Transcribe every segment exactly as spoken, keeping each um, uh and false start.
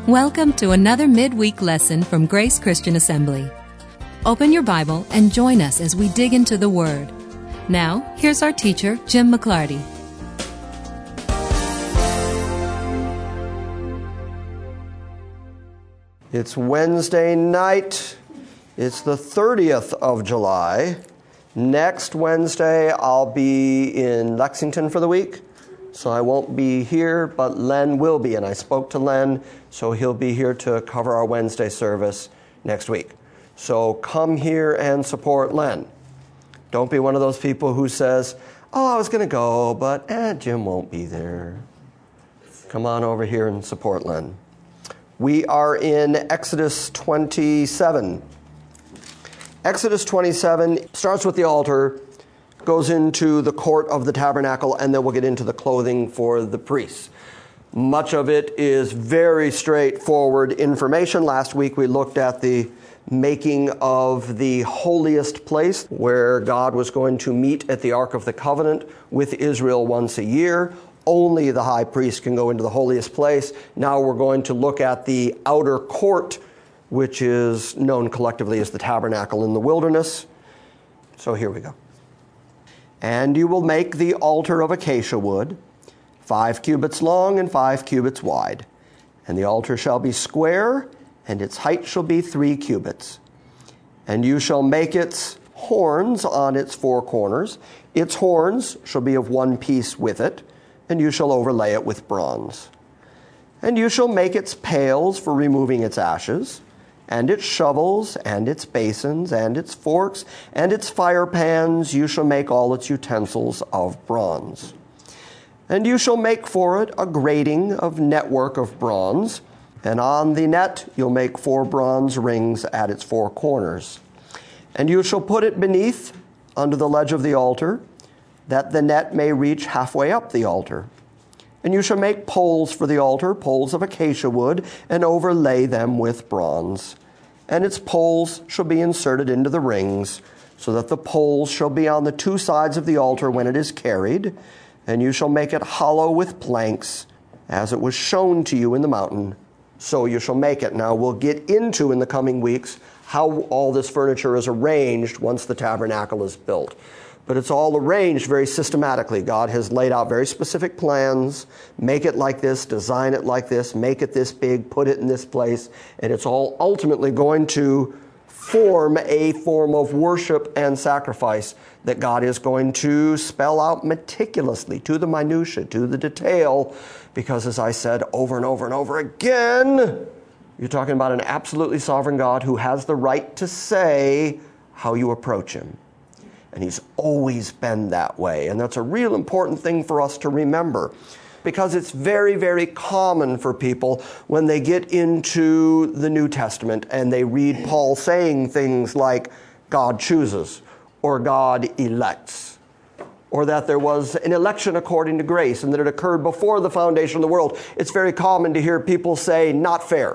Welcome to another midweek lesson from Grace Christian Assembly. Open your Bible and join us as we dig into the Word. Now, here's our teacher, Jim McClarty. It's Wednesday night. It's the thirtieth of July. Next Wednesday, I'll be in Lexington for the week, so I won't be here, but Len will be, and I spoke to Len, so he'll be here to cover our Wednesday service next week. So come here and support Len. Don't be one of those people who says, oh, I was going to go, but eh, Jim won't be there. Come on over here and support Len. We are in Exodus twenty-seven. Exodus twenty-seven starts with the altar, goes into the court of the tabernacle, and then we'll get into the clothing for the priests. Much of it is very straightforward information. Last week we looked at the making of the holiest place, where God was going to meet at the Ark of the Covenant with Israel once a year. Only the high priest can go into the holiest place. Now we're going to look at the outer court, which is known collectively as the tabernacle in the wilderness. So here we go. And you will make the altar of acacia wood, five cubits long and five cubits wide. And the altar shall be square, and its height shall be three cubits. And you shall make its horns on its four corners. Its horns shall be of one piece with it, and you shall overlay it with bronze. And you shall make its pails for removing its ashes, and its shovels, and its basins, and its forks, and its fire pans. You shall make all its utensils of bronze. And you shall make for it a grating of network of bronze, and on the net you'll make four bronze rings at its four corners. And you shall put it beneath, under the ledge of the altar, that the net may reach halfway up the altar. And you shall make poles for the altar, poles of acacia wood, and overlay them with bronze. And its poles shall be inserted into the rings, so that the poles shall be on the two sides of the altar when it is carried. And you shall make it hollow with planks, as it was shown to you in the mountain. So you shall make it. Now we'll get into in the coming weeks how all this furniture is arranged once the tabernacle is built. But it's all arranged very systematically. God has laid out very specific plans. Make it like this, design it like this, make it this big, put it in this place. And it's all ultimately going to form a form of worship and sacrifice that God is going to spell out meticulously to the minutiae, to the detail. Because as I said over and over and over again, you're talking about an absolutely sovereign God who has the right to say how you approach him. And he's always been that way. And that's a real important thing for us to remember. Because it's very, very common for people when they get into the New Testament and they read Paul saying things like, God chooses, or God elects, or that there was an election according to grace and that it occurred before the foundation of the world. It's very common to hear people say, not fair.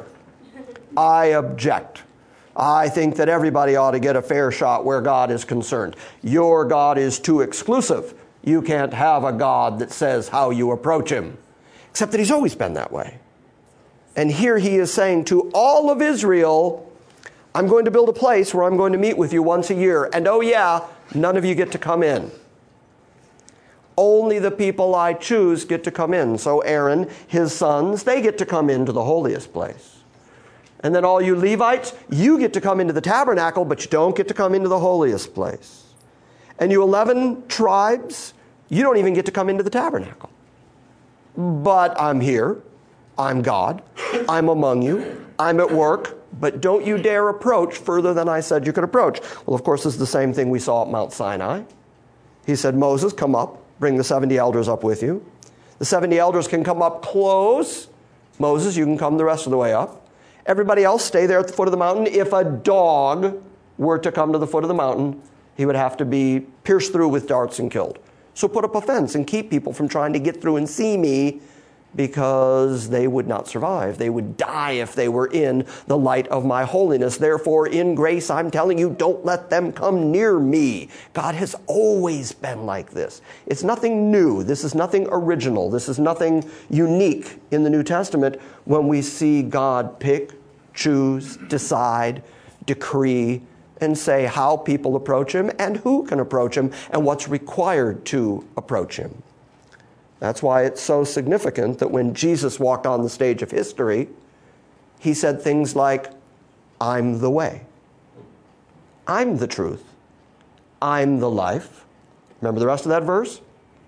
I object. I think that everybody ought to get a fair shot where God is concerned. Your God is too exclusive. You can't have a God that says how you approach him. Except that he's always been that way. And here he is saying to all of Israel, I'm going to build a place where I'm going to meet with you once a year. And oh yeah, none of you get to come in. Only the people I choose get to come in. So Aaron, his sons, they get to come into the holiest place. And then all you Levites, you get to come into the tabernacle, but you don't get to come into the holiest place. And you eleven tribes, you don't even get to come into the tabernacle. But I'm here. I'm God. I'm among you. I'm at work. But don't you dare approach further than I said you could approach. Well, of course, this is the same thing we saw at Mount Sinai. He said, Moses, come up. Bring the seventy elders up with you. The seventy elders can come up close. Moses, you can come the rest of the way up. Everybody else stay there at the foot of the mountain. If a dog were to come to the foot of the mountain, he would have to be pierced through with darts and killed. So put up a fence and keep people from trying to get through and see me because they would not survive. They would die if they were in the light of my holiness. Therefore, in grace, I'm telling you, don't let them come near me. God has always been like this. It's nothing new. This is nothing original. This is nothing unique in the New Testament when we see God pick, choose, decide, decree, and say how people approach him and who can approach him and what's required to approach him. That's why it's so significant that when Jesus walked on the stage of history, he said things like, I'm the way. I'm the truth. I'm the life. Remember the rest of that verse?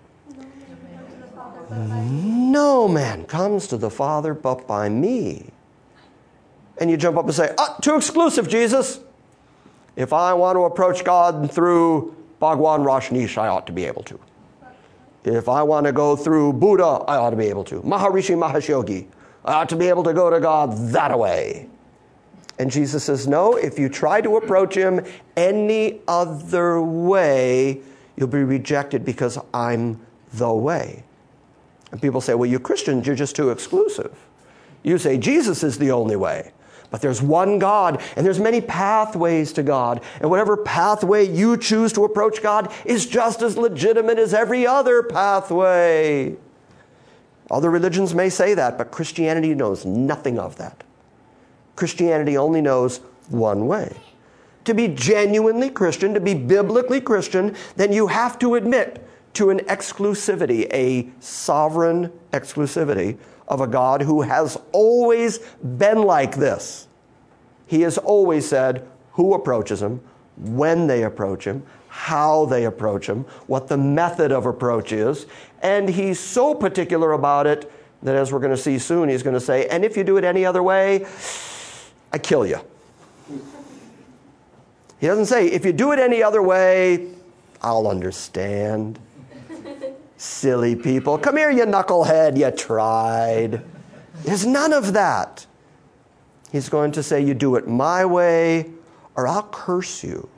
No man comes to the Father but by me. And you jump up and say, ah, too exclusive, Jesus. If I want to approach God through Bhagwan Rajneesh, I ought to be able to. If I want to go through Buddha, I ought to be able to. Maharishi Mahesh Yogi, I ought to be able to go to God that way. And Jesus says, no, if you try to approach him any other way, you'll be rejected because I'm the way. And people say, well, you Christians, you're just too exclusive. You say Jesus is the only way. But there's one God, and there's many pathways to God. And whatever pathway you choose to approach God is just as legitimate as every other pathway. Other religions may say that, but Christianity knows nothing of that. Christianity only knows one way. To be genuinely Christian, to be biblically Christian, then you have to admit to an exclusivity, a sovereign exclusivity of a God who has always been like this. He has always said who approaches him, when they approach him, how they approach him, what the method of approach is. And he's so particular about it that, as we're going to see soon, he's going to say, and if you do it any other way, I kill you. He doesn't say, if you do it any other way, I'll understand. Silly people. Come here, you knucklehead. You tried. There's none of that. He's going to say, you do it my way or I'll curse you.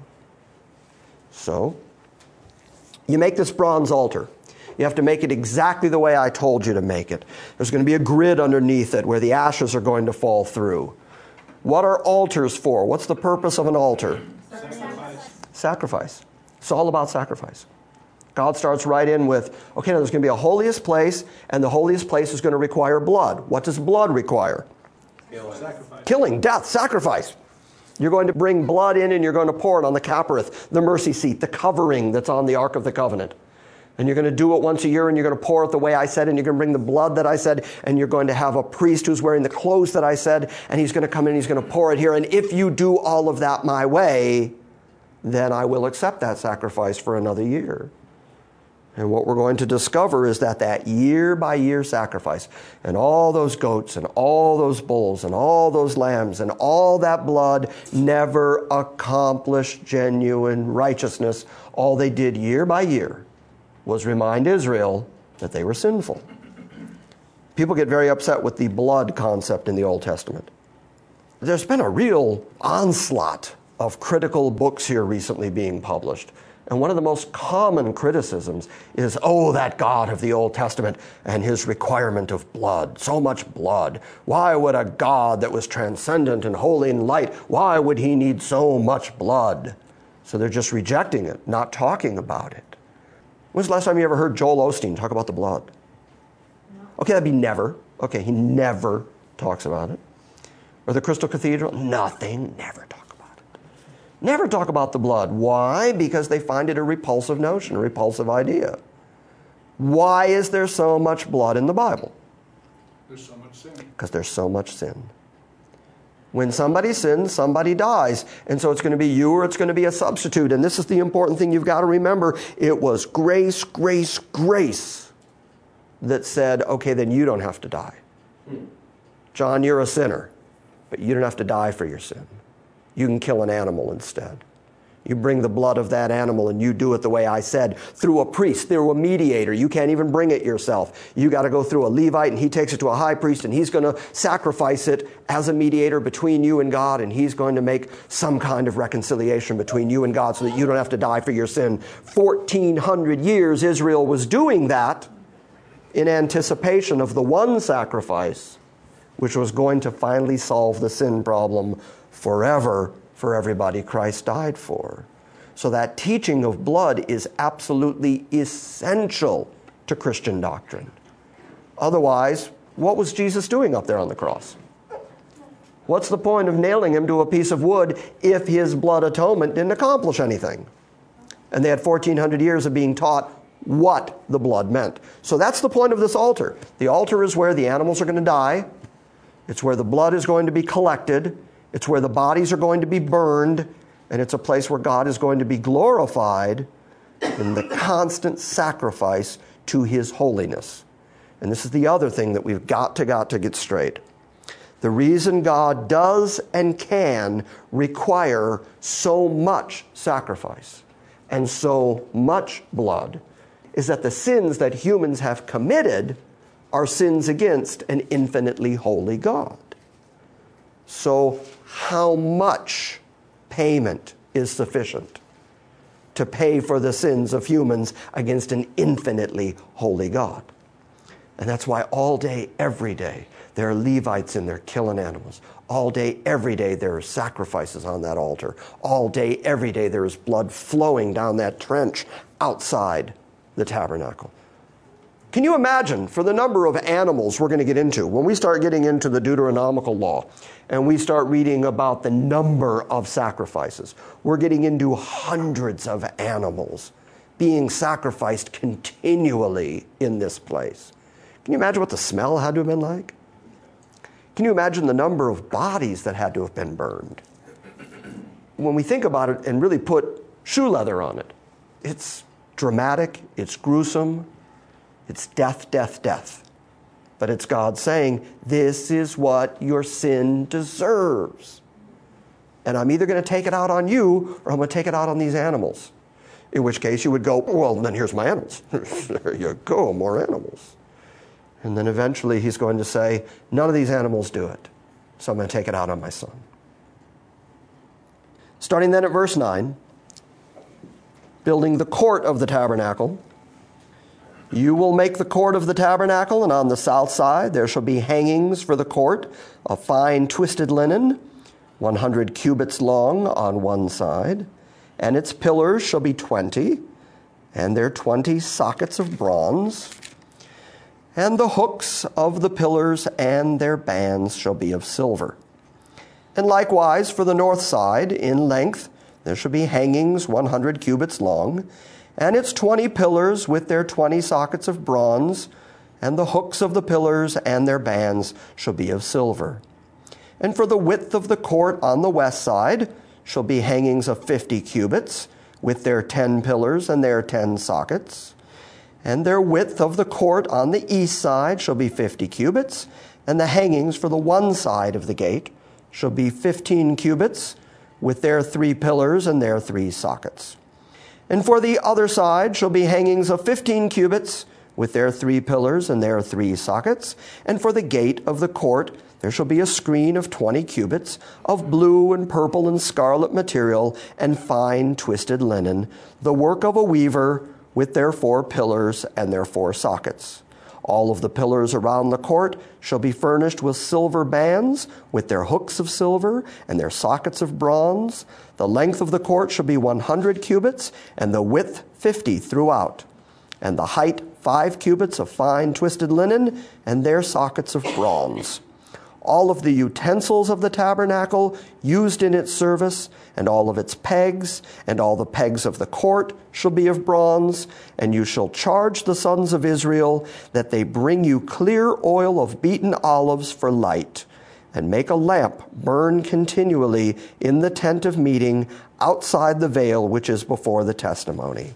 So, you make this bronze altar. You have to make it exactly the way I told you to make it. There's going to be a grid underneath it where the ashes are going to fall through. What are altars for? What's the purpose of an altar? Sacrifice. Sacrifice. It's all about sacrifice. God starts right in with, okay, now there's going to be a holiest place, and the holiest place is going to require blood. What does blood require? Killing. Sacrifice. Killing, death, sacrifice. You're going to bring blood in, and you're going to pour it on the kapareth, the mercy seat, the covering that's on the Ark of the Covenant. And you're going to do it once a year, and you're going to pour it the way I said, and you're going to bring the blood that I said, and you're going to have a priest who's wearing the clothes that I said, and he's going to come in and he's going to pour it here. And if you do all of that my way, then I will accept that sacrifice for another year. And what we're going to discover is that that year-by-year sacrifice and all those goats and all those bulls and all those lambs and all that blood never accomplished genuine righteousness. All they did year by year was remind Israel that they were sinful. People get very upset with the blood concept in the Old Testament. There's been a real onslaught of critical books here recently being published. And one of the most common criticisms is, oh, that God of the Old Testament and his requirement of blood, so much blood. Why would a God that was transcendent and holy and light, why would he need so much blood? So they're just rejecting it, not talking about it. When's the last time you ever heard Joel Osteen talk about the blood? No. Okay, that'd be never. Okay, he never talks about it. Or the Crystal Cathedral? Nothing, never talk. Never talk about the blood. Why? Because they find it a repulsive notion, a repulsive idea. Why is there so much blood in the Bible? There's so much sin. Because there's so much sin. When somebody sins, somebody dies. And so it's going to be you or it's going to be a substitute. And this is the important thing you've got to remember. It was grace, grace, grace that said, okay, then you don't have to die. John, you're a sinner, but you don't have to die for your sin. You can kill an animal instead. You bring the blood of that animal and you do it the way I said, through a priest, through a mediator. You can't even bring it yourself. You got to go through a Levite, and he takes it to a high priest, and he's going to sacrifice it as a mediator between you and God, and he's going to make some kind of reconciliation between you and God so that you don't have to die for your sin. fourteen hundred years Israel was doing that, in anticipation of the one sacrifice which was going to finally solve the sin problem forever for everybody Christ died for. So that teaching of blood is absolutely essential to Christian doctrine. Otherwise, what was Jesus doing up there on the cross? What's the point of nailing him to a piece of wood if his blood atonement didn't accomplish anything? And they had fourteen hundred years of being taught what the blood meant. So that's the point of this altar. The altar is where the animals are going to die. It's where the blood is going to be collected. It's where the bodies are going to be burned. And it's a place where God is going to be glorified in the constant sacrifice to his holiness. And this is the other thing that we've got to got to get straight. The reason God does and can require so much sacrifice and so much blood is that the sins that humans have committed are sins against an infinitely holy God. So how much payment is sufficient to pay for the sins of humans against an infinitely holy God? And that's why all day, every day, there are Levites in there killing animals. All day, every day, there are sacrifices on that altar. All day, every day, there is blood flowing down that trench outside the tabernacle. Can you imagine, for the number of animals we're going to get into, when we start getting into the Deuteronomical law, and we start reading about the number of sacrifices, we're getting into hundreds of animals being sacrificed continually in this place. Can you imagine what the smell had to have been like? Can you imagine the number of bodies that had to have been burned? When we think about it and really put shoe leather on it, it's dramatic, it's gruesome, it's death, death, death. But it's God saying, this is what your sin deserves. And I'm either going to take it out on you or I'm going to take it out on these animals. In which case you would go, well, then here's my animals. There you go, more animals. And then eventually he's going to say, none of these animals do it. So I'm going to take it out on my son. Starting then at verse nine, building the court of the tabernacle. You will make the court of the tabernacle, and on the south side there shall be hangings for the court of fine twisted linen, one hundred cubits long on one side, and its pillars shall be twenty, and their twenty sockets of bronze. And the hooks of the pillars and their bands shall be of silver. And likewise for the north side, in length, there shall be hangings one hundred cubits long, and its twenty pillars with their twenty sockets of bronze, and the hooks of the pillars and their bands shall be of silver. And for the width of the court on the west side shall be hangings of fifty cubits, with their ten pillars and their ten sockets. And their width of the court on the east side shall be fifty cubits, and the hangings for the one side of the gate shall be fifteen cubits, with their three pillars and their three sockets. And for the other side shall be hangings of fifteen cubits, with their three pillars and their three sockets. And for the gate of the court there shall be a screen of twenty cubits, of blue and purple and scarlet material, and fine twisted linen, the work of a weaver, with their four pillars and their four sockets. All of the pillars around the court shall be furnished with silver bands, with their hooks of silver and their sockets of bronze. The length of the court shall be one hundred cubits, and the width fifty throughout, and the height five cubits of fine twisted linen, and their sockets of bronze. All of the utensils of the tabernacle used in its service, and all of its pegs, and all the pegs of the court shall be of bronze. And you shall charge the sons of Israel that they bring you clear oil of beaten olives for light, and make a lamp burn continually in the tent of meeting outside the veil which is before the testimony.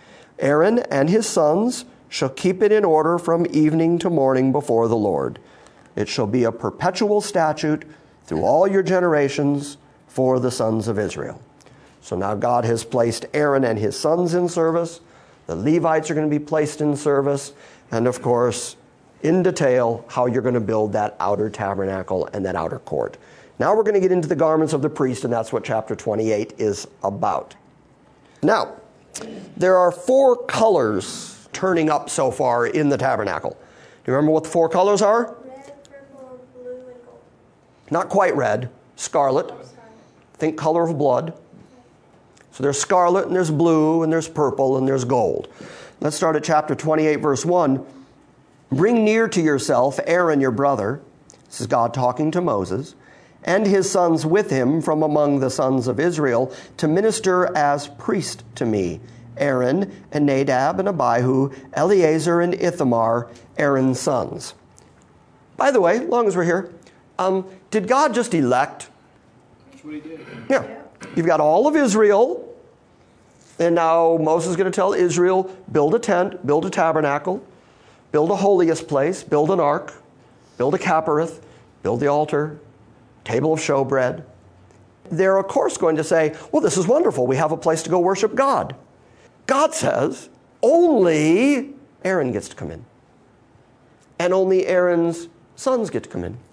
Aaron and his sons shall keep it in order from evening to morning before the Lord. It shall be a perpetual statute through all your generations for the sons of Israel. So now God has placed Aaron and his sons in service. The Levites are going to be placed in service. And of course, in detail, how you're going to build that outer tabernacle and that outer court. Now we're going to get into the garments of the priest, and that's what chapter twenty-eight is about. Now, there are four colors turning up so far in the tabernacle. Do you remember what the four colors are? Red, purple, blue, and gold. Not quite red, scarlet. Think color of blood. So there's scarlet, and there's blue, and there's purple, and there's gold. Let's start at chapter twenty-eight, verse one. Bring near to yourself Aaron your brother, this is God talking to Moses, and his sons with him from among the sons of Israel, to minister as priest to me, Aaron and Nadab and Abihu, Eleazar and Ithamar, Aaron's sons. By the way, as long as we're here, um, did God just elect? That's what he did. Yeah. You've got all of Israel, and now Moses is going to tell Israel, build a tent, build a tabernacle, build a holiest place, build an ark, build a Cappareth, build the altar, table of showbread. They're, of course, going to say, well, this is wonderful. We have a place to go worship God. God says only Aaron gets to come in. And only Aaron's sons get to come in.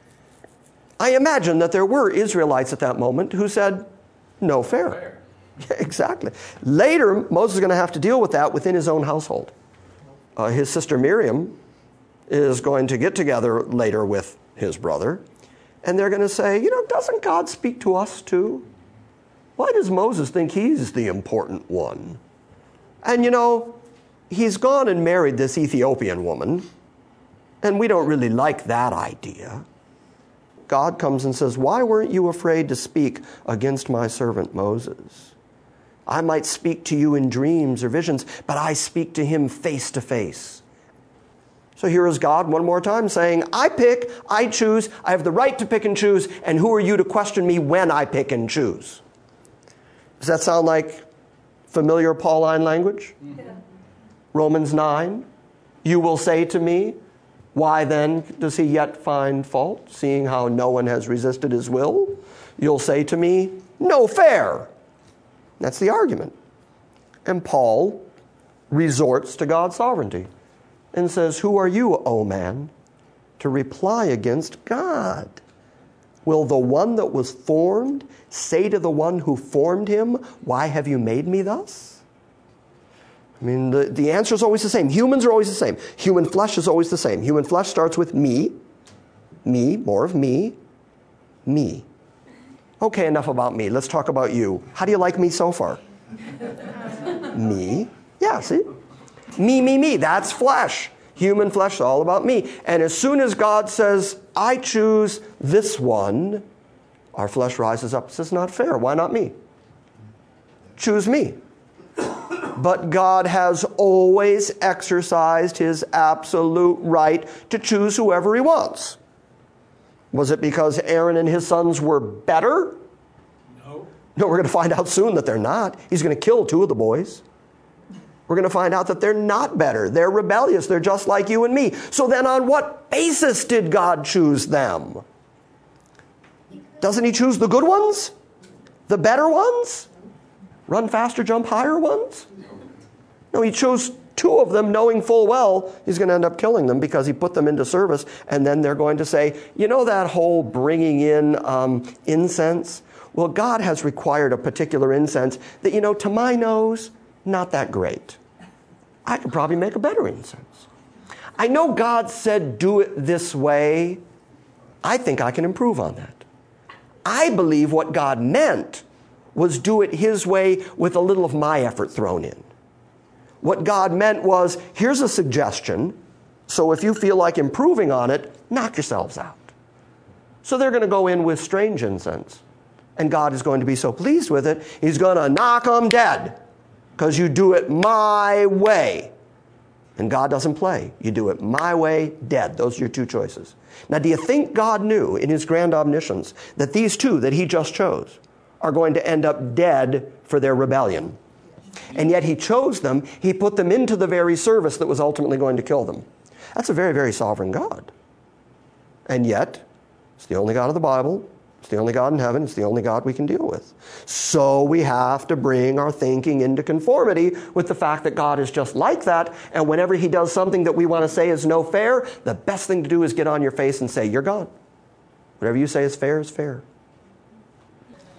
I imagine that there were Israelites at that moment who said, no fair. Fair. Yeah, exactly. Later, Moses is going to have to deal with that within his own household. Uh, his sister Miriam is going to get together later with his brother, and they're going to say, you know, doesn't God speak to us too? Why does Moses think he's the important one? And, you know, he's gone and married this Ethiopian woman, and we don't really like that idea. God comes and says, why weren't you afraid to speak against my servant Moses? I might speak to you in dreams or visions, but I speak to him face to face. So here is God one more time saying, I pick, I choose, I have the right to pick and choose, and who are you to question me when I pick and choose? Does that sound like familiar Pauline language? Mm-hmm. Romans nine, you will say to me, why then does he yet find fault, seeing how no one has resisted his will? You'll say to me, no fair. That's the argument. And Paul resorts to God's sovereignty and says, who are you, O man, to reply against God? Will the one that was formed say to the one who formed him, why have you made me thus? I mean, the, the answer is always the same. Humans are always the same. Human flesh is always the same. Human flesh starts with me, me, more of me, me. Okay, enough about me. Let's talk about you. How do you like me so far? Me. Yeah, see? Me, me, me. That's flesh. Human flesh is all about me. And as soon as God says, I choose this one, our flesh rises up and says, not fair. Why not me? Choose me. But God has always exercised his absolute right to choose whoever he wants. Was it because Aaron and his sons were better? No. No, we're going to find out soon that they're not. He's going to kill two of the boys. We're going to find out that they're not better. They're rebellious. They're just like you and me. So then on what basis did God choose them? Doesn't he choose the good ones? The better ones? Run faster, jump higher ones? No, he chose two of them knowing full well he's going to end up killing them because he put them into service. And then they're going to say, you know that whole bringing in um, incense? Well, God has required a particular incense that, you know, to my nose, not that great. I could probably make a better incense. I know God said do it this way. I think I can improve on that. I believe what God meant was do it his way with a little of my effort thrown in. What God meant was, here's a suggestion, so if you feel like improving on it, knock yourselves out. So they're going to go in with strange incense. And God is going to be so pleased with it, he's going to knock them dead. Because you do it my way. And God doesn't play. You do it my way, dead. Those are your two choices. Now, do you think God knew in his grand omniscience that these two that he just chose are going to end up dead for their rebellion? And yet he chose them. He put them into the very service that was ultimately going to kill them. That's a very, very sovereign God. And yet, it's the only God of the Bible. It's the only God in heaven. It's the only God we can deal with. So we have to bring our thinking into conformity with the fact that God is just like that. And whenever he does something that we want to say is no fair, the best thing to do is get on your face and say, you're God. Whatever you say is fair is fair.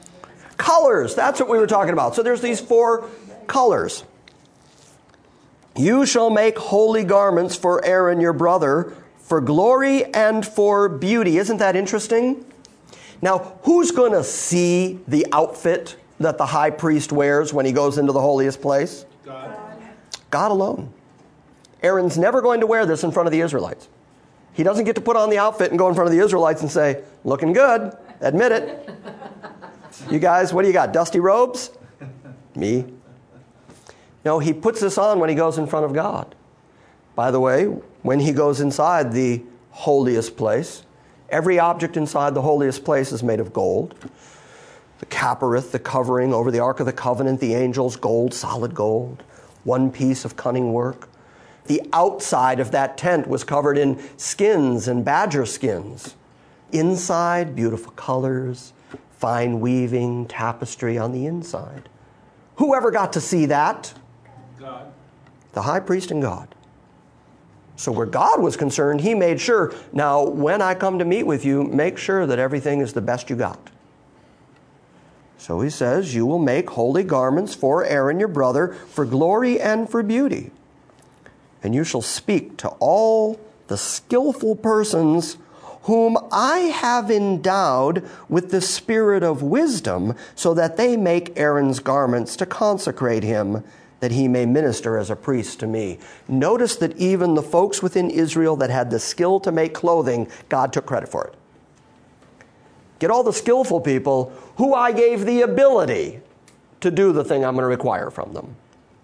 Colors. That's what we were talking about. So there's these four colors. You shall make holy garments for Aaron your brother, for glory and for beauty. Isn't that interesting? Now, who's going to see the outfit that the high priest wears when he goes into the holiest place? God. God alone. Aaron's never going to wear this in front of the Israelites. He doesn't get to put on the outfit and go in front of the Israelites and say, looking good, admit it. You guys, what do you got, dusty robes? Me. No, he puts this on when he goes in front of God. By the way, when he goes inside the holiest place, every object inside the holiest place is made of gold. The caparith, the covering over the Ark of the Covenant, the angels, gold, solid gold, one piece of cunning work. The outside of that tent was covered in skins and badger skins. Inside, beautiful colors, fine weaving, tapestry on the inside. Whoever got to see that? God. The high priest and God. So where God was concerned, he made sure, now when I come to meet with you, make sure that everything is the best you got. So he says, you will make holy garments for Aaron your brother, for glory and for beauty. And you shall speak to all the skillful persons whom I have endowed with the spirit of wisdom, so that they make Aaron's garments to consecrate him, that he may minister as a priest to me. Notice that even the folks within Israel that had the skill to make clothing, God took credit for it. Get all the skillful people who I gave the ability to do the thing I'm going to require from them.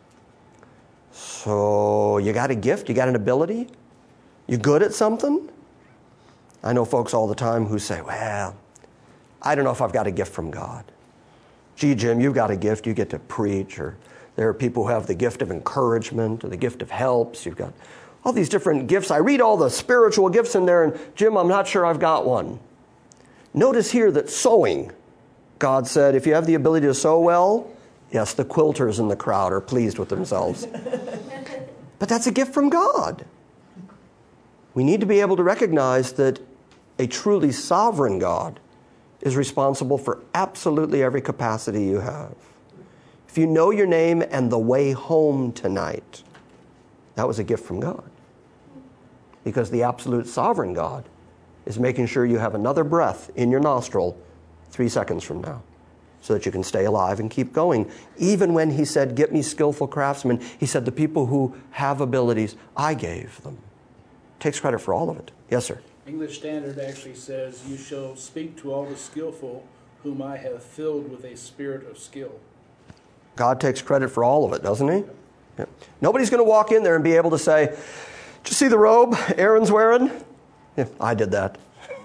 So you got a gift, you got an ability, you good at something? I know folks all the time who say, well, I don't know if I've got a gift from God. Gee, Jim, you've got a gift, you get to preach, or there are people who have the gift of encouragement or the gift of helps. You've got all these different gifts. I read all the spiritual gifts in there, and Jim, I'm not sure I've got one. Notice here that sewing, God said, if you have the ability to sew well, yes, the quilters in the crowd are pleased with themselves. But that's a gift from God. We need to be able to recognize that a truly sovereign God is responsible for absolutely every capacity you have. If you know your name and the way home tonight, that was a gift from God. Because the absolute sovereign God is making sure you have another breath in your nostril three seconds from now, so that you can stay alive and keep going. Even when he said, get me skillful craftsmen, he said, the people who have abilities, I gave them. Takes credit for all of it. Yes, sir. English Standard actually says, you shall speak to all the skillful whom I have filled with a spirit of skill. God takes credit for all of it, doesn't he? Yeah. Nobody's going to walk in there and be able to say, did you see the robe Aaron's wearing? Yeah, I did that.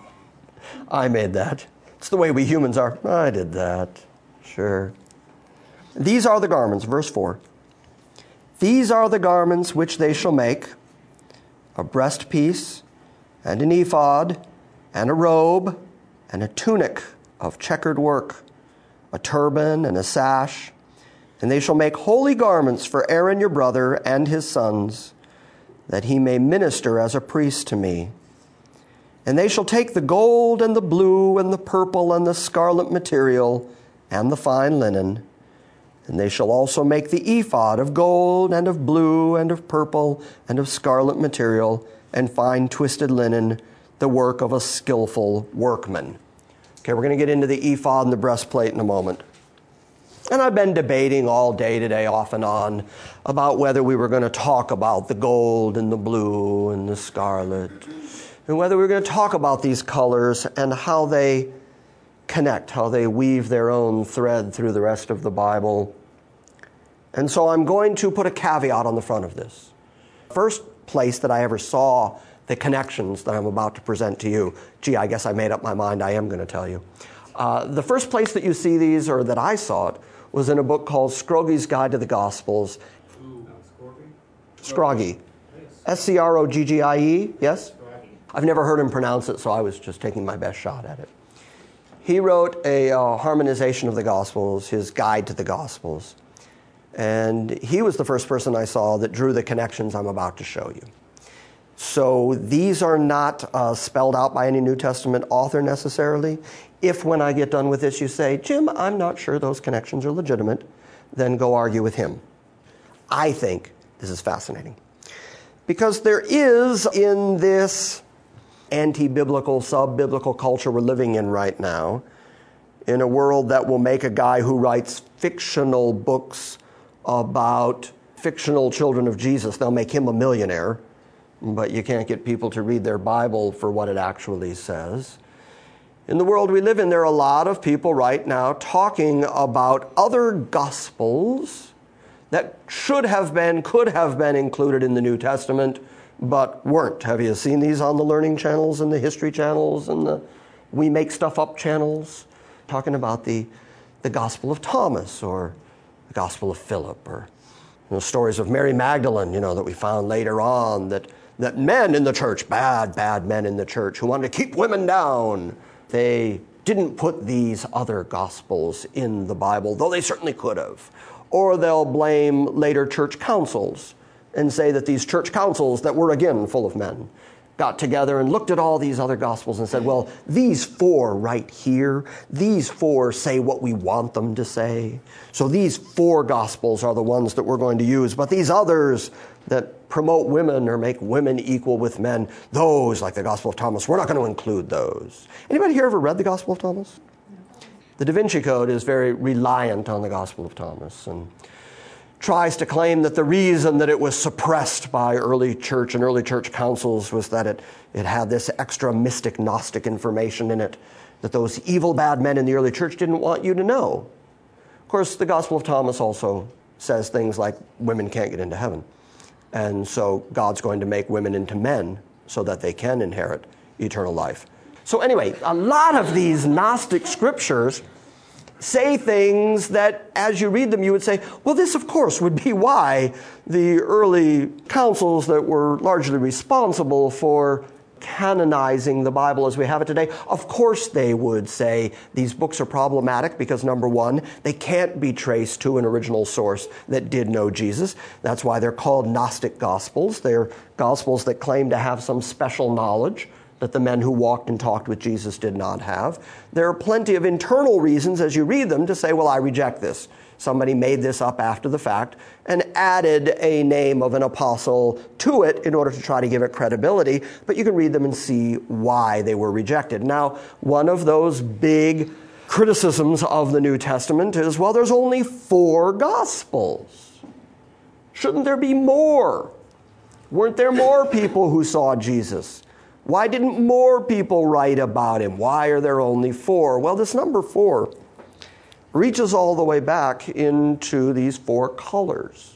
I made that. It's the way we humans are. I did that. Sure. These are the garments, verse four. These are the garments which they shall make, a breastpiece, and an ephod, and a robe, and a tunic of checkered work, a turban and a sash. And they shall make holy garments for Aaron your brother and his sons, that he may minister as a priest to me. And they shall take the gold and the blue and the purple and the scarlet material and the fine linen. And they shall also make the ephod of gold and of blue and of purple and of scarlet material and fine twisted linen, the work of a skillful workman. Okay, we're going to get into the ephod and the breastplate in a moment. And I've been debating all day today, off and on, about whether we were going to talk about the gold and the blue and the scarlet, and whether we were going to talk about these colors and how they connect, how they weave their own thread through the rest of the Bible. And so I'm going to put a caveat on the front of this. First place that I ever saw the connections that I'm about to present to you, gee, I guess I made up my mind, I am going to tell you. Uh, the first place that you see these, or that I saw it, was in a book called Scroggy's Guide to the Gospels. Ooh, Scroggy. S C R O G G I E, yes? I've never heard him pronounce it, so I was just taking my best shot at it. He wrote a uh, harmonization of the Gospels, his guide to the Gospels. And he was the first person I saw that drew the connections I'm about to show you. So these are not uh, spelled out by any New Testament author necessarily. If when I get done with this you say, Jim, I'm not sure those connections are legitimate, then go argue with him. I think This is fascinating. Because there is in this anti-biblical, sub-biblical culture we're living in right now, in a world that will make a guy who writes fictional books about fictional children of Jesus, they'll make him a millionaire, but you can't get people to read their Bible for what it actually says. In the world we live in, there are a lot of people right now talking about other gospels that should have been, could have been included in the New Testament, but weren't. Have you seen these on the learning channels and the history channels and the We Make Stuff Up channels? Talking about the, the Gospel of Thomas or the Gospel of Philip, or you know, stories of Mary Magdalene, you know, that we found later on, that, that men in the church, bad, bad men in the church who wanted to keep women down, they didn't put these other Gospels in the Bible, though they certainly could have. Or they'll blame later church councils and say that these church councils that were, again, full of men, got together and looked at all these other Gospels and said, well, these four right here, these four say what we want them to say. So these four Gospels are the ones that we're going to use. But these others that promote women or make women equal with men, those, like the Gospel of Thomas, we're not going to include those. Anybody here ever read the Gospel of Thomas? The Da Vinci Code is very reliant on the Gospel of Thomas and tries to claim that the reason that it was suppressed by early church and early church councils was that it, it had this extra mystic Gnostic information in it that those evil bad men in the early church didn't want you to know. Of course, the Gospel of Thomas also says things like women can't get into heaven. And so God's going to make women into men so that they can inherit eternal life. So anyway, a lot of these Gnostic scriptures say things that, as you read them, you would say, well, this, of course, would be why the early councils that were largely responsible for canonizing the Bible as we have it today, of course they would say these books are problematic because, number one, they can't be traced to an original source that did know Jesus. That's why they're called Gnostic Gospels. They're Gospels that claim to have some special knowledge that the men who walked and talked with Jesus did not have. There are plenty of internal reasons as you read them to say, well, I reject this. Somebody made this up after the fact and added a name of an apostle to it in order to try to give it credibility, but you can read them and see why they were rejected. Now, one of those big criticisms of the New Testament is, well, there's only four Gospels. Shouldn't there be more? Weren't there more people who saw Jesus? Why didn't more people write about him? Why are there only four? Well, this number four reaches all the way back into these four colors.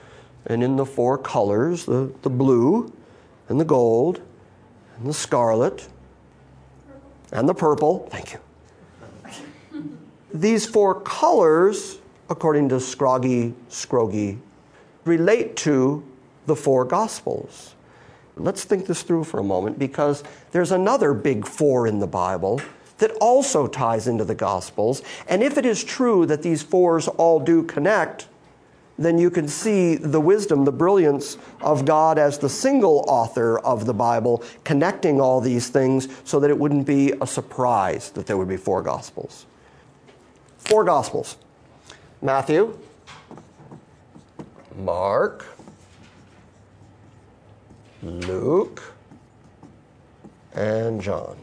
And in the four colors, the, the blue and the gold and the scarlet and the purple, thank you. These four colors, according to Scroggie, Scroggie, relate to the four Gospels. Let's think this through for a moment, because there's another big four in the Bible that also ties into the Gospels. And if it is true that these fours all do connect, then you can see the wisdom, the brilliance of God as the single author of the Bible, connecting all these things so that it wouldn't be a surprise that there would be four Gospels. Four Gospels. Matthew, Mark, Luke, and John.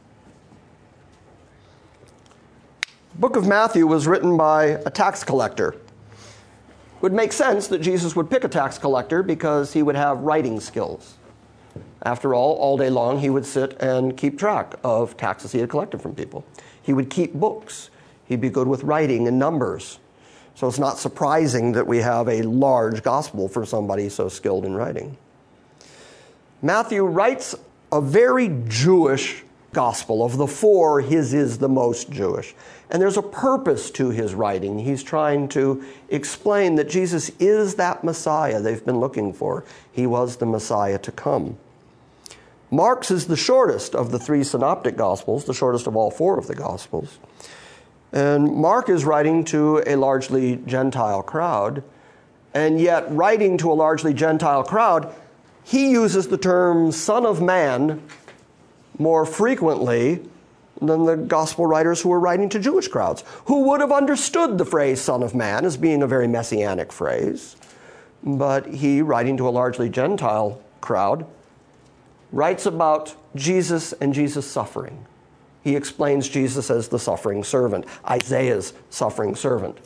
The book of Matthew was written by a tax collector. It would make sense that Jesus would pick a tax collector because he would have writing skills. After all, all day long he would sit and keep track of taxes he had collected from people. He would keep books. He'd be good with writing and numbers. So it's not surprising that we have a large gospel for somebody so skilled in writing. Matthew writes a very Jewish gospel. Of the four, his is the most Jewish. And there's a purpose to his writing. He's trying to explain that Jesus is that Messiah they've been looking for. He was the Messiah to come. Mark's is the shortest of the three synoptic gospels, the shortest of all four of the gospels. And Mark is writing to a largely Gentile crowd. And yet, writing to a largely Gentile crowd, he uses the term Son of Man more frequently than the gospel writers who were writing to Jewish crowds, who would have understood the phrase Son of Man as being a very messianic phrase, but he, writing to a largely Gentile crowd, writes about Jesus and Jesus' suffering. He explains Jesus as the suffering servant, Isaiah's suffering servant.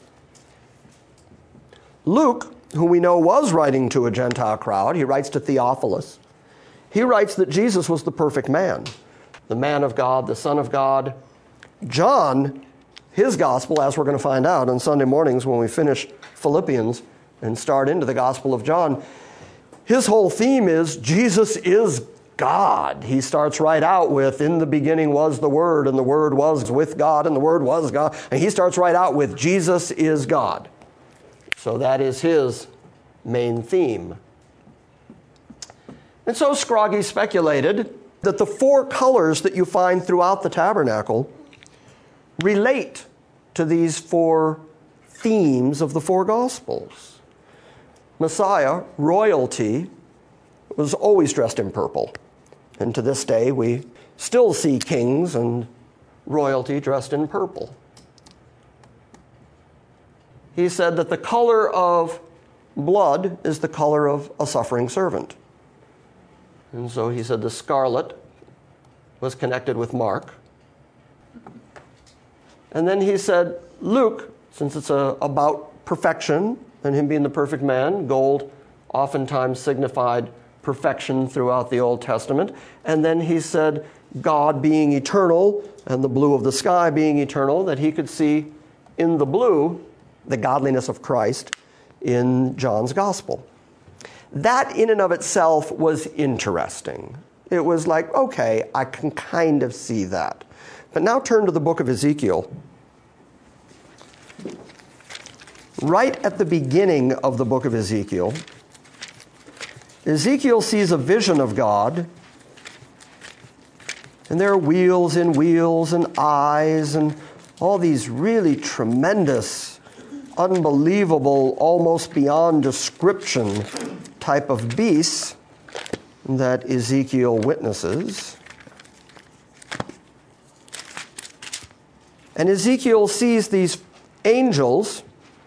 Luke, who we know was writing to a Gentile crowd, he writes to Theophilus. He writes that Jesus was the perfect man, the man of God, the Son of God. John, his gospel, as we're going to find out on Sunday mornings when we finish Philippians and start into the Gospel of John, his whole theme is Jesus is God. He starts right out with, in the beginning was the Word, and the Word was with God, and the Word was God. And he starts right out with, Jesus is God. So that is his main theme. And so Scroggie speculated that the four colors that you find throughout the tabernacle relate to these four themes of the four Gospels. Messiah, royalty, was always dressed in purple. And to this day, we still see kings and royalty dressed in purple. He said that the color of blood is the color of a suffering servant. And so he said the scarlet was connected with Mark. And then he said Luke, since it's a, about perfection and him being the perfect man, gold oftentimes signified perfection throughout the Old Testament. And then he said God being eternal and the blue of the sky being eternal, that he could see in the blue the godliness of Christ in John's Gospel. That in and of itself was interesting. It was like, okay, I can kind of see that. But now turn to the book of Ezekiel. Right at the beginning of the book of Ezekiel, Ezekiel sees a vision of God, and there are wheels and wheels and eyes and all these really tremendous, unbelievable, almost beyond description type of beasts that Ezekiel witnesses. And Ezekiel sees these angels,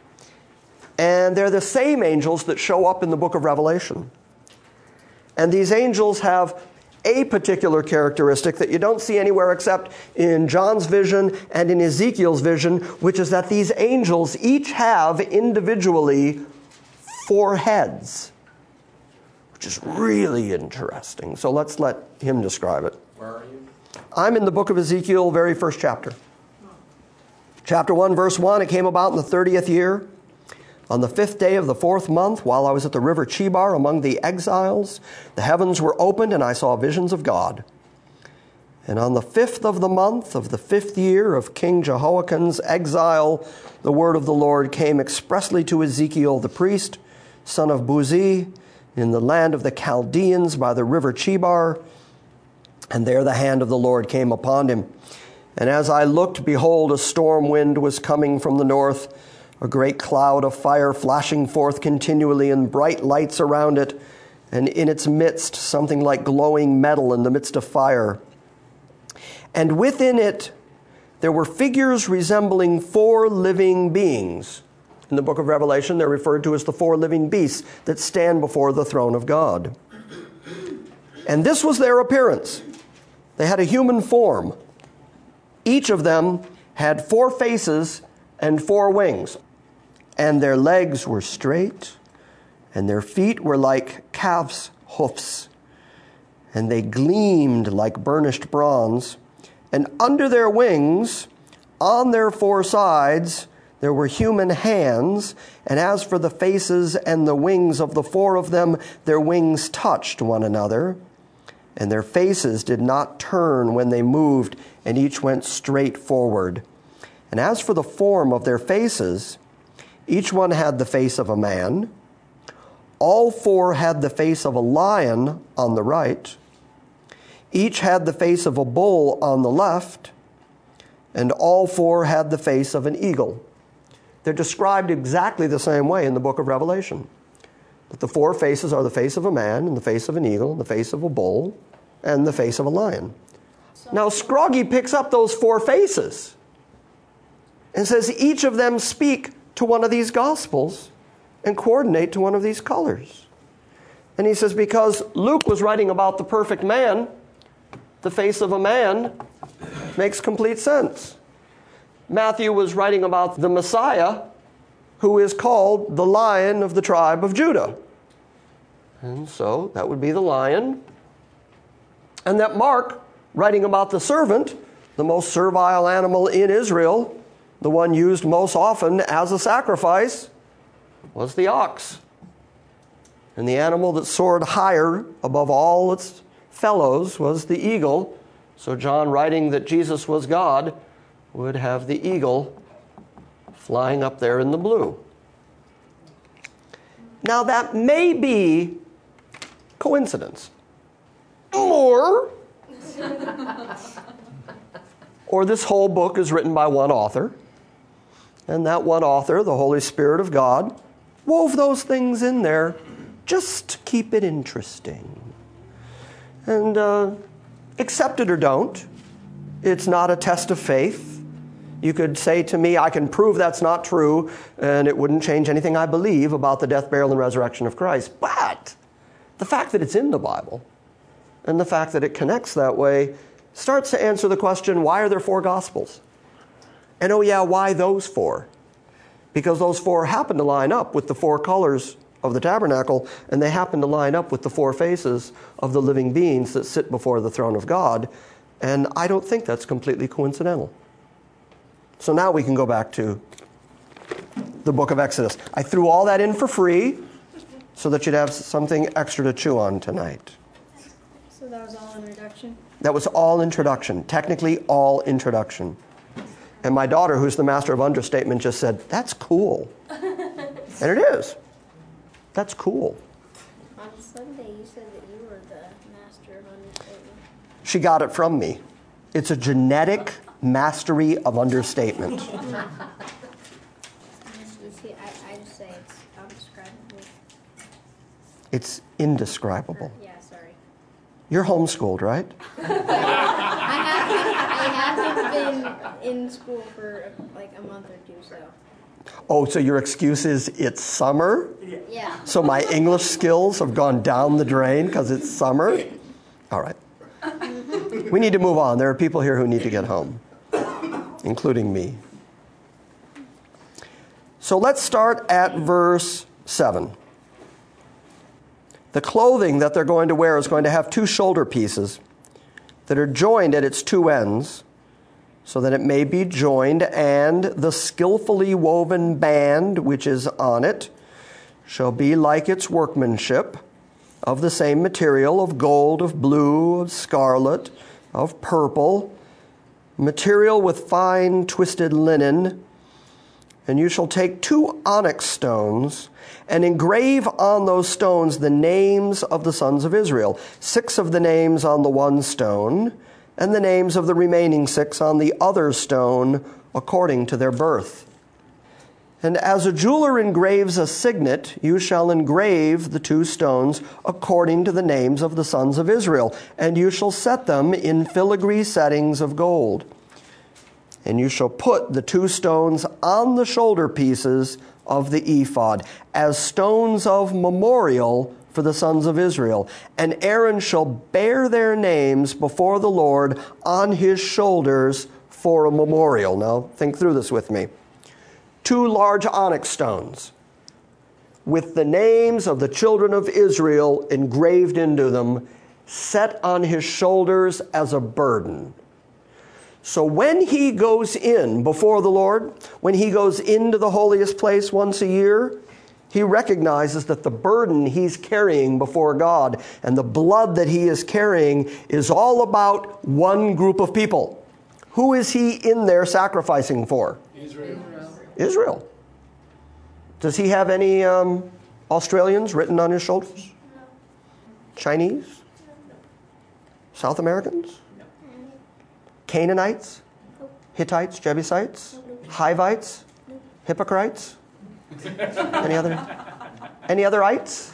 and they're the same angels that show up in the book of Revelation. And these angels have a particular characteristic that you don't see anywhere except in John's vision and in Ezekiel's vision, which is that these angels each have individually four heads, which is really interesting. So let's let him describe it. Where are you? I'm in the book of Ezekiel, very first chapter. Chapter one, verse one, it came about in the thirtieth year, on the fifth day of the fourth month, while I was at the river Chebar among the exiles, the heavens were opened, and I saw visions of God. And on the fifth of the month of the fifth year of King Jehoiakim's exile, the word of the Lord came expressly to Ezekiel the priest, son of Buzi, in the land of the Chaldeans by the river Chebar. And there the hand of the Lord came upon him. And as I looked, behold, a storm wind was coming from the north, a great cloud of fire flashing forth continually, and bright lights around it, and in its midst something like glowing metal in the midst of fire. And within it there were figures resembling four living beings. In the book of Revelation, they're referred to as the four living beasts that stand before the throne of God. And this was their appearance. They had a human form. Each of them had four faces and four wings. And their legs were straight, and their feet were like calves' hoofs, and they gleamed like burnished bronze. And under their wings, on their four sides, there were human hands, and as for the faces and the wings of the four of them, their wings touched one another, and their faces did not turn when they moved, and each went straight forward. And as for the form of their faces, each one had the face of a man. All four had the face of a lion on the right. Each had the face of a bull on the left. And all four had the face of an eagle. They're described exactly the same way in the book of Revelation. But the four faces are the face of a man, and the face of an eagle, and the face of a bull, and the face of a lion. Now, Scroggie picks up those four faces and says each of them speak to one of these Gospels and coordinate to one of these colors. And he says, because Luke was writing about the perfect man, the face of a man makes complete sense. Matthew was writing about the Messiah, who is called the Lion of the tribe of Judah. And so that would be the lion. And that Mark, writing about the servant, the most servile animal in Israel, the one used most often as a sacrifice, was the ox. And the animal that soared higher above all its fellows was the eagle. So John, writing that Jesus was God, would have the eagle flying up there in the blue. Now that may be coincidence. Or, or this whole book is written by one author. And that one author, the Holy Spirit of God, wove those things in there just to keep it interesting. And uh, accept it or don't. It's not a test of faith. You could say to me, I can prove that's not true, and it wouldn't change anything I believe about the death, burial, and resurrection of Christ. But the fact that it's in the Bible, and the fact that it connects that way, starts to answer the question, why are there four Gospels? And oh yeah, why those four? Because those four happen to line up with the four colors of the tabernacle, and they happen to line up with the four faces of the living beings that sit before the throne of God. And I don't think that's completely coincidental. So now we can go back to the book of Exodus. I threw all that in for free so that you'd have something extra to chew on tonight. So that was all introduction? That was all introduction. Technically, all introduction. And my daughter, who's the master of understatement, just said, that's cool. And it is. That's cool. On Sunday, you said that you were the master of understatement. She got it from me. It's a genetic mastery of understatement. You see, I, I just say it's undescribable. It's indescribable. Or, yeah, sorry. You're homeschooled, right? I haven't, I haven't been in school for like a month or two, so. Oh, so your excuse is it's summer? Yeah. So my English skills have gone down the drain because it's summer? All right. We need to move on. There are people here who need to get home, including me. So let's start at verse seven. The clothing that they're going to wear is going to have two shoulder pieces that are joined at its two ends, so that it may be joined, and the skillfully woven band which is on it shall be like its workmanship, of the same material, of gold, of blue, of scarlet, of purple, material with fine twisted linen. And you shall take two onyx stones and engrave on those stones the names of the sons of Israel, six of the names on the one stone, and the names of the remaining six on the other stone, according to their birth. And as a jeweler engraves a signet, you shall engrave the two stones according to the names of the sons of Israel, and you shall set them in filigree settings of gold. And you shall put the two stones on the shoulder pieces of the ephod, as stones of memorial for the sons of Israel. And Aaron shall bear their names before the Lord on his shoulders for a memorial. Now, think through this with me. Two large onyx stones with the names of the children of Israel engraved into them, set on his shoulders as a burden. So when he goes in before the Lord, when he goes into the holiest place once a year, he recognizes that the burden he's carrying before God and the blood that he is carrying is all about one group of people. Who is he in there sacrificing for? Israel. Israel. Does he have any um, Australians written on his shoulders? No. Chinese? No. South Americans? No. Canaanites? Nope. Hittites? Jebusites? Nope. Hivites? Nope. Hypocrites? Any other? Any other ites?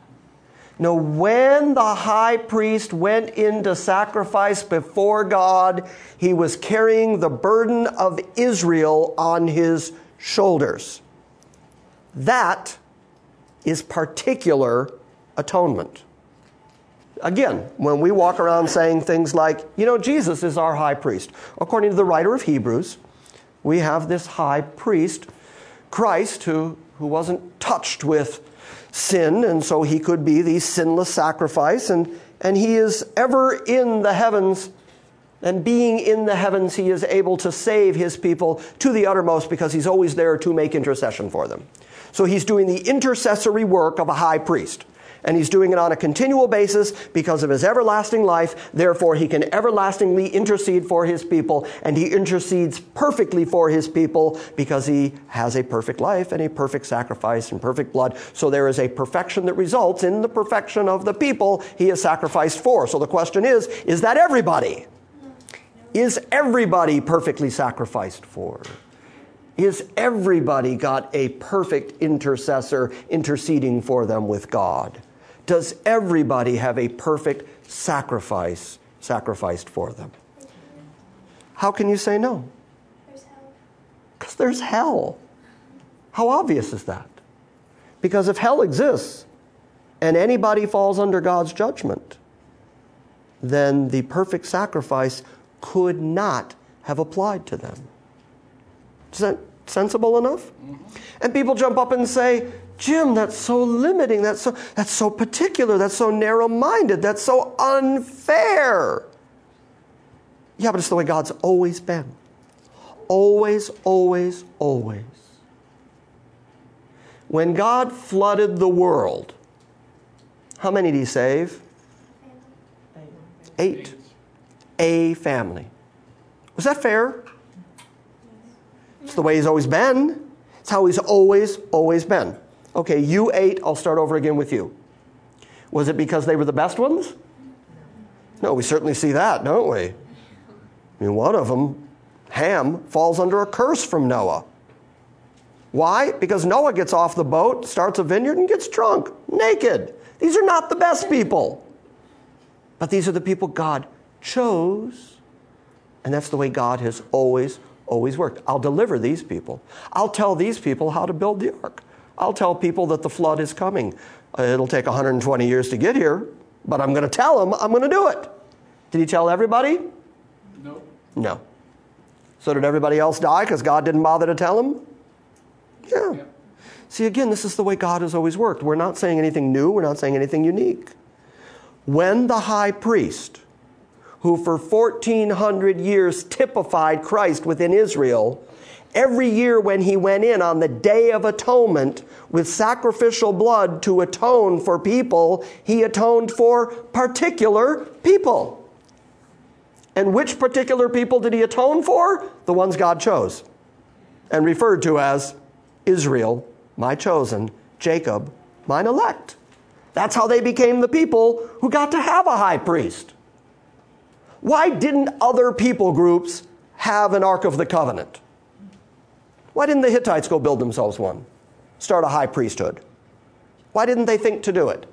No, when the high priest went in to sacrifice before God, he was carrying the burden of Israel on his shoulders. That is particular atonement. Again, when we walk around saying things like, you know, Jesus is our high priest. According to the writer of Hebrews, we have this high priest, Christ, who, who wasn't touched with sin, and so he could be the sinless sacrifice, and, and he is ever in the heavens, and being in the heavens, he is able to save his people to the uttermost because he's always there to make intercession for them. So he's doing the intercessory work of a high priest. And he's doing it on a continual basis because of his everlasting life. Therefore, he can everlastingly intercede for his people. And he intercedes perfectly for his people because he has a perfect life and a perfect sacrifice and perfect blood. So there is a perfection that results in the perfection of the people he is sacrificed for. So the question is, is that everybody? Is everybody perfectly sacrificed for? Is everybody got a perfect intercessor interceding for them with God? Does everybody have a perfect sacrifice sacrificed for them? How can you say no? There's hell. Because there's hell. How obvious is that? Because if hell exists and anybody falls under God's judgment, then the perfect sacrifice could not have applied to them. Is that sensible enough? Mm-hmm. And people jump up and say, Jim, that's so limiting, that's so, that's so particular, that's so narrow-minded, that's so unfair. Yeah, but it's the way God's always been. Always, always, always. When God flooded the world, how many did he save? Eight. A family. Was that fair? It's the way he's always been. It's how he's always, always been. Okay, you eight, I'll start over again with you. Was it because they were the best ones? No, we certainly see that, don't we? I mean, one of them, Ham, falls under a curse from Noah. Why? Because Noah gets off the boat, starts a vineyard, and gets drunk, naked. These are not the best people. But these are the people God chose. And that's the way God has always, always worked. I'll deliver these people. I'll tell these people how to build the ark. I'll tell people that the flood is coming. Uh, it'll take one hundred twenty years to get here, but I'm going to tell them I'm going to do it. Did he tell everybody? No. No. So did everybody else die because God didn't bother to tell them? Yeah. yeah. See, again, this is the way God has always worked. We're not saying anything new. We're not saying anything unique. When the high priest, who for fourteen hundred years typified Christ within Israel, every year when he went in on the Day of Atonement with sacrificial blood to atone for people, he atoned for particular people. And which particular people did he atone for? The ones God chose and referred to as Israel, my chosen, Jacob, mine elect. That's how they became the people who got to have a high priest. Why didn't other people groups have an Ark of the Covenant? Why didn't the Hittites go build themselves one? Start a high priesthood? Why didn't they think to do it?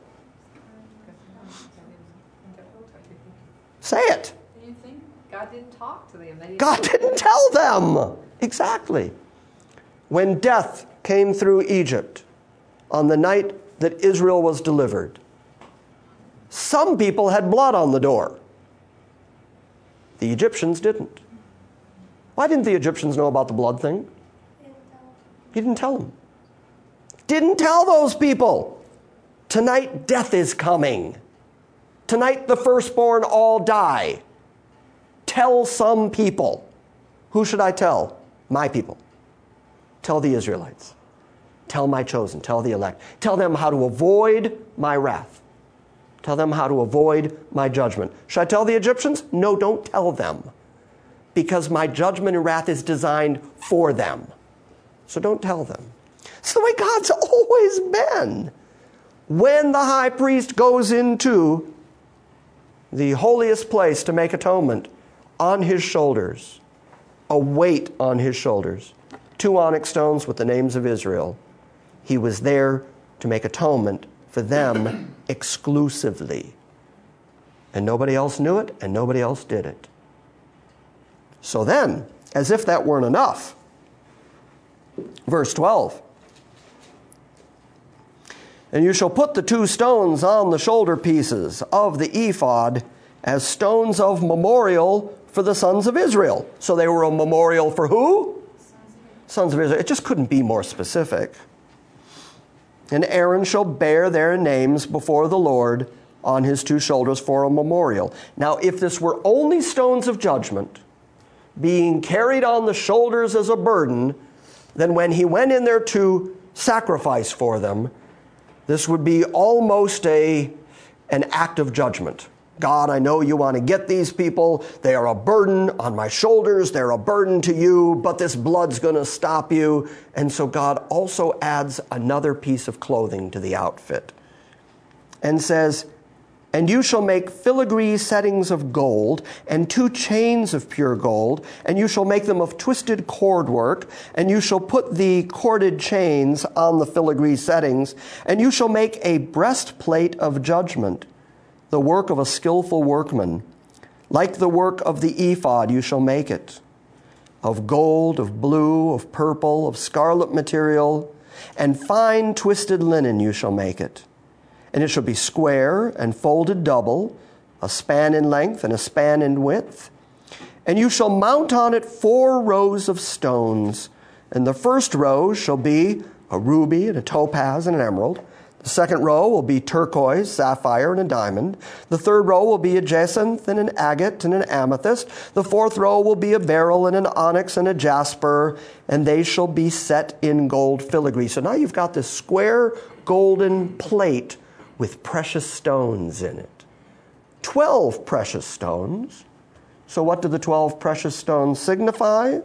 Say it. You think God didn't talk to them? They didn't God didn't tell them. Exactly. When death came through Egypt on the night that Israel was delivered, some people had blood on the door. The Egyptians didn't. Why didn't the Egyptians know about the blood thing? He didn't tell them. Didn't tell those people. Tonight death is coming. Tonight the firstborn all die. Tell some people. Who should I tell? My people. Tell the Israelites. Tell my chosen. Tell the elect. Tell them how to avoid my wrath. Tell them how to avoid my judgment. Should I tell the Egyptians? No, don't tell them. Because my judgment and wrath is designed for them. So don't tell them. It's the way God's always been. When the high priest goes into the holiest place to make atonement, on his shoulders, a weight on his shoulders, two onyx stones with the names of Israel, he was there to make atonement for them exclusively. And nobody else knew it, and nobody else did it. So then, as if that weren't enough, verse twelve, And you shall put the two stones on the shoulder pieces of the ephod as stones of memorial for the sons of Israel. So they were a memorial for who? Sons of Israel. It just couldn't be more specific. And Aaron shall bear their names before the Lord on his two shoulders for a memorial. Now, if this were only stones of judgment being carried on the shoulders as a burden, then when he went in there to sacrifice for them, this would be almost a, an act of judgment. God, I know you want to get these people. They are a burden on my shoulders. They're a burden to you, but this blood's going to stop you. And so God also adds another piece of clothing to the outfit and says, and you shall make filigree settings of gold and two chains of pure gold, and you shall make them of twisted cord work, and you shall put the corded chains on the filigree settings, and you shall make a breastplate of judgment, the work of a skillful workman. Like the work of the ephod you shall make it, of gold, of blue, of purple, of scarlet material, and fine twisted linen you shall make it. And it shall be square and folded double, a span in length and a span in width. And you shall mount on it four rows of stones. And the first row shall be a ruby and a topaz and an emerald. The second row will be turquoise, sapphire, and a diamond. The third row will be a jacinth and an agate and an amethyst. The fourth row will be a beryl and an onyx and a jasper, and they shall be set in gold filigree. So now you've got this square golden plate with precious stones in it. Twelve precious stones. So what do the twelve precious stones signify?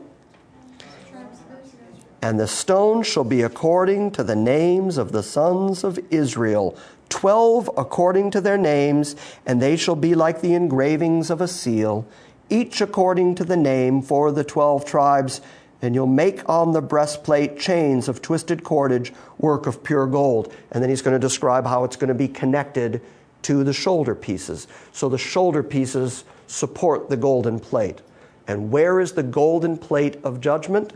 And the stones shall be according to the names of the sons of Israel, twelve according to their names, and they shall be like the engravings of a seal, each according to the name for the twelve tribes. And you'll make on the breastplate chains of twisted cordage, work of pure gold. And then he's going to describe how it's going to be connected to the shoulder pieces. So the shoulder pieces support the golden plate. And where is the golden plate of judgment?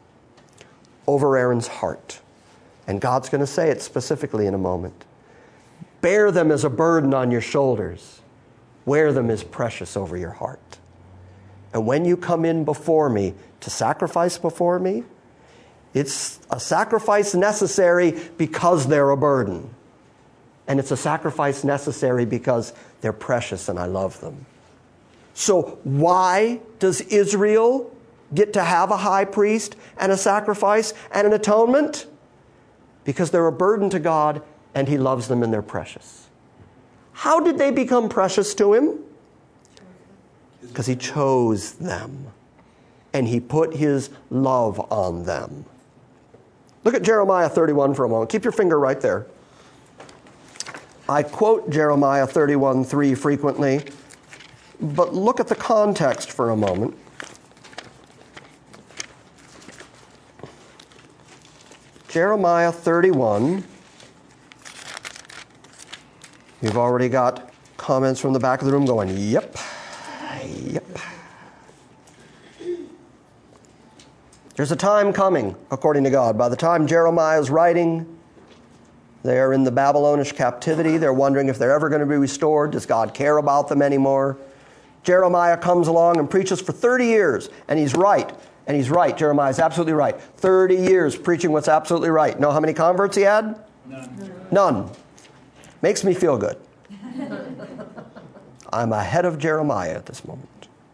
Over Aaron's heart. And God's going to say it specifically in a moment. Bear them as a burden on your shoulders. Wear them as precious over your heart. And when you come in before me to sacrifice before me, it's a sacrifice necessary because they're a burden. And it's a sacrifice necessary because they're precious and I love them. So why does Israel get to have a high priest and a sacrifice and an atonement? Because they're a burden to God and he loves them and they're precious. How did they become precious to him? Because he chose them. And he put his love on them. Look at Jeremiah thirty-one for a moment. Keep your finger right there. I quote Jeremiah thirty-one three frequently, but look at the context for a moment. Jeremiah thirty-one. You've already got comments from the back of the room going, yep, yep. There's a time coming, according to God. By the time Jeremiah is writing, they're in the Babylonish captivity. They're wondering if they're ever going to be restored. Does God care about them anymore? Jeremiah comes along and preaches for thirty years, and he's right. And he's right. Jeremiah's absolutely right. thirty years preaching what's absolutely right. Know how many converts he had? None. None. Makes me feel good. I'm ahead of Jeremiah at this moment.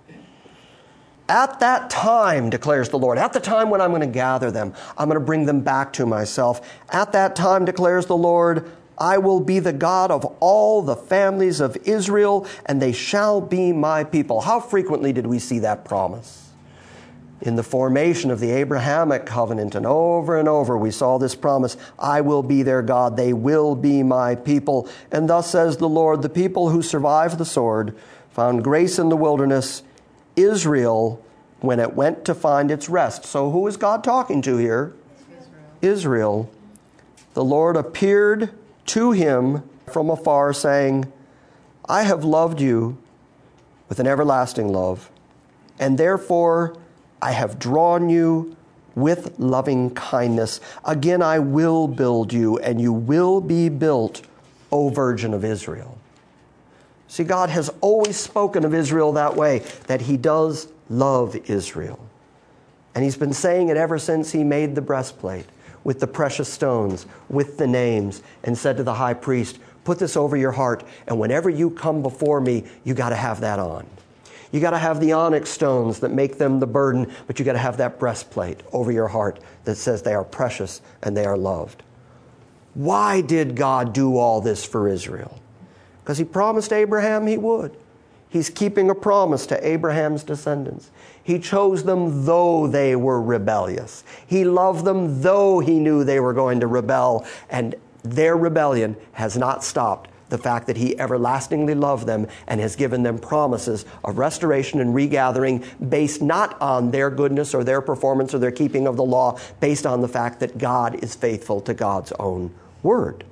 At that time, declares the Lord, at the time when I'm going to gather them, I'm going to bring them back to myself. At that time, declares the Lord, I will be the God of all the families of Israel, and they shall be my people. How frequently did we see that promise? In the formation of the Abrahamic covenant, and over and over we saw this promise, I will be their God, they will be my people. And thus says the Lord, the people who survived the sword found grace in the wilderness, Israel, when it went to find its rest. So who is God talking to here? Israel. Israel. The Lord appeared to him from afar, saying, I have loved you with an everlasting love, and therefore I have drawn you with loving kindness. Again, I will build you, and you will be built, O Virgin of Israel. See, God has always spoken of Israel that way, that he does love Israel. And he's been saying it ever since he made the breastplate with the precious stones, with the names, and said to the high priest, put this over your heart, and whenever you come before me, you got to have that on. You got to have the onyx stones that make them the burden, but you got to have that breastplate over your heart that says they are precious and they are loved. Why did God do all this for Israel? Because he promised Abraham he would. He's keeping a promise to Abraham's descendants. He chose them though they were rebellious. He loved them though he knew they were going to rebel, and their rebellion has not stopped the fact that he everlastingly loved them and has given them promises of restoration and regathering based not on their goodness or their performance or their keeping of the law, based on the fact that God is faithful to God's own word.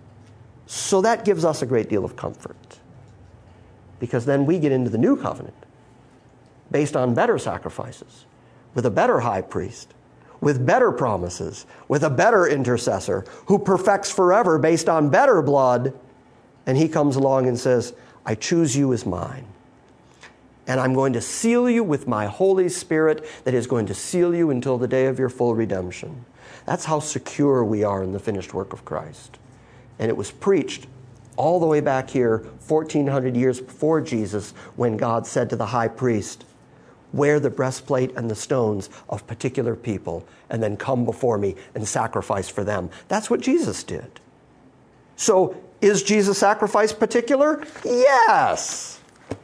So that gives us a great deal of comfort, because then we get into the new covenant based on better sacrifices, with a better high priest, with better promises, with a better intercessor who perfects forever based on better blood. And he comes along and says, I choose you as mine. And I'm going to seal you with my Holy Spirit that is going to seal you until the day of your full redemption. That's how secure we are in the finished work of Christ. And it was preached all the way back here, fourteen hundred years before Jesus, when God said to the high priest, wear the breastplate and the stones of particular people, and then come before me and sacrifice for them. That's what Jesus did. So, is Jesus' sacrifice particular? Yes.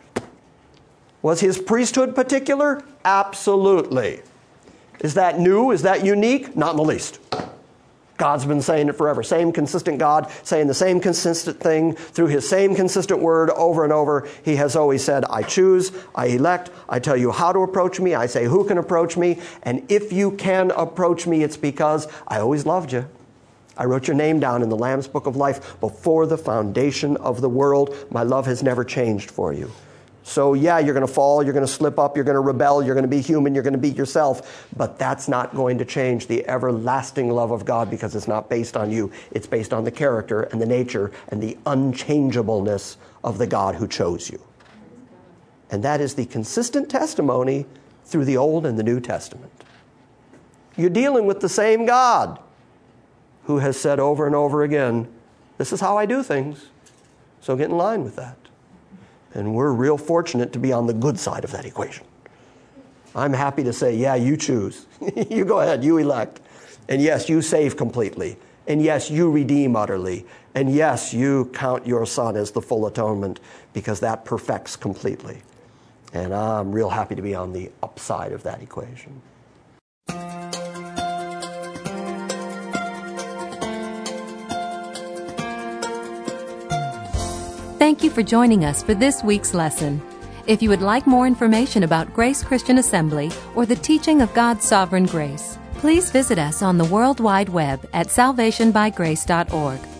Was his priesthood particular? Absolutely. Is that new? Is that unique? Not in the least. God's been saying it forever. Same consistent God, saying the same consistent thing through his same consistent word over and over. He has always said, I choose, I elect, I tell you how to approach me, I say who can approach me, and if you can approach me, it's because I always loved you. I wrote your name down in the Lamb's Book of Life before the foundation of the world. My love has never changed for you. So yeah, you're going to fall, you're going to slip up, you're going to rebel, you're going to be human, you're going to beat yourself, but that's not going to change the everlasting love of God, because it's not based on you. It's based on the character and the nature and the unchangeableness of the God who chose you. And that is the consistent testimony through the Old and the New Testament. You're dealing with the same God who has said over and over again, this is how I do things, so get in line with that. And we're real fortunate to be on the good side of that equation. I'm happy to say, yeah, you choose. You go ahead, you elect. And yes, you save completely. And yes, you redeem utterly. And yes, you count your Son as the full atonement, because that perfects completely. And I'm real happy to be on the upside of that equation. Thank you for joining us for this week's lesson. If you would like more information about Grace Christian Assembly or the teaching of God's sovereign grace, please visit us on the World Wide Web at salvation by grace dot org.